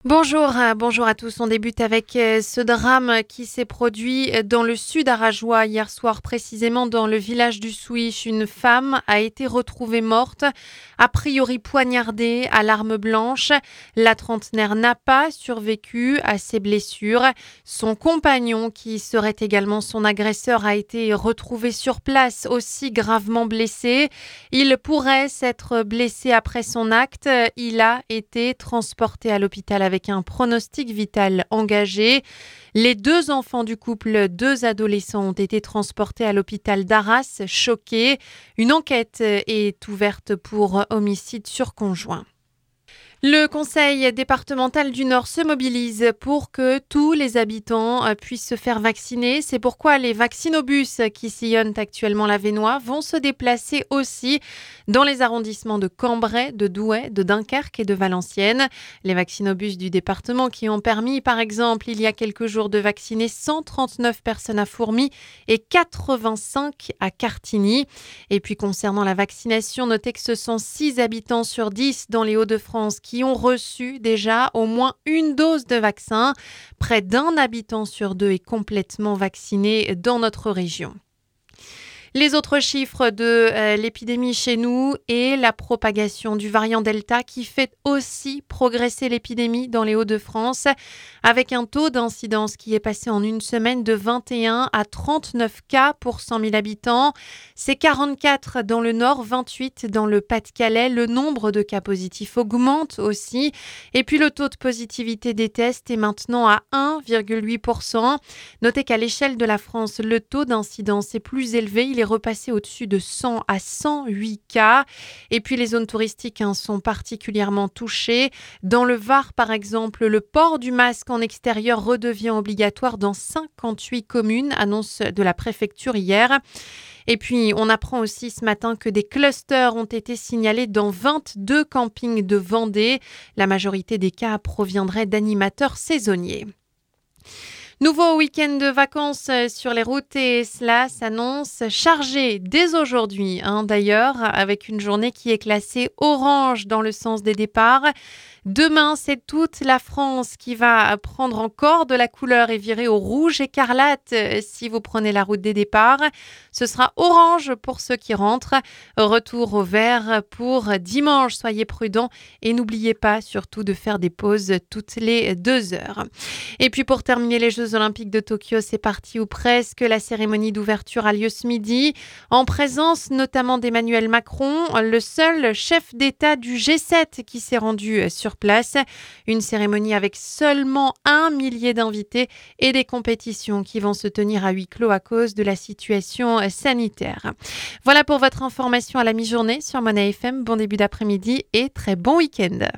Bonjour à tous. On débute avec ce drame qui s'est produit dans le sud arajois hier soir, précisément dans le village du Souiche. Une femme a été retrouvée morte, a priori poignardée à l'arme blanche. La trentenaire n'a pas survécu à ses blessures. Son compagnon, qui serait également son agresseur, a été retrouvé sur place, aussi gravement blessé. Il pourrait s'être blessé après son acte. Il a été transporté à l'hôpital avec un pronostic vital engagé. Les deux enfants du couple, deux adolescents, ont été transportés à l'hôpital d'Arras, choqués. Une enquête est ouverte pour homicide sur conjoint. Le conseil départemental du Nord se mobilise pour que tous les habitants puissent se faire vacciner. C'est pourquoi les vaccinobus qui sillonnent actuellement la Vénois vont se déplacer aussi dans les arrondissements de Cambrai, de Douai, de Dunkerque et de Valenciennes. Les vaccinobus du département qui ont permis, par exemple, il y a quelques jours de vacciner 139 personnes à Fourmies et 85 à Cartigny. Et puis concernant la vaccination, notez que ce sont 6 habitants sur 10 dans les Hauts-de-France qui ont reçu déjà au moins une dose de vaccin. Près d'un habitant sur 2 est complètement vacciné dans notre région. Les autres chiffres de l'épidémie chez nous et la propagation du variant Delta qui fait aussi progresser l'épidémie dans les Hauts-de-France avec un taux d'incidence qui est passé en une semaine de 21 à 39 cas pour 100 000 habitants. C'est 44 dans le Nord, 28 dans le Pas-de-Calais. Le nombre de cas positifs augmente aussi. Et puis le taux de positivité des tests est maintenant à 1,8%. Notez qu'à l'échelle de la France, le taux d'incidence est plus élevé. Il est repassé au-dessus de 100 à 108 cas. Et puis les zones touristiques sont particulièrement touchées. Dans le Var, par exemple, le port du masque en extérieur redevient obligatoire dans 58 communes, annonce de la préfecture hier. Et puis, on apprend aussi ce matin que des clusters ont été signalés dans 22 campings de Vendée. La majorité des cas proviendraient d'animateurs saisonniers. Nouveau week-end de vacances sur les routes et cela s'annonce chargé dès aujourd'hui. D'ailleurs, avec une journée qui est classée orange dans le sens des départs. Demain, c'est toute la France qui va prendre encore de la couleur et virer au rouge écarlate si vous prenez la route des départs. Ce sera orange pour ceux qui rentrent. Retour au vert pour dimanche. Soyez prudents et n'oubliez pas surtout de faire des pauses toutes les 2 heures. Et puis pour terminer les Jeux Olympiques de Tokyo, c'est parti ou presque. La cérémonie d'ouverture a lieu ce midi, en présence notamment d'Emmanuel Macron, le seul chef d'État du G7 qui s'est rendu sur place. Une cérémonie avec seulement 1 millier d'invités et des compétitions qui vont se tenir à huis clos à cause de la situation sanitaire. Voilà pour votre information à la mi-journée sur Mona FM. Bon début d'après-midi et très bon week-end.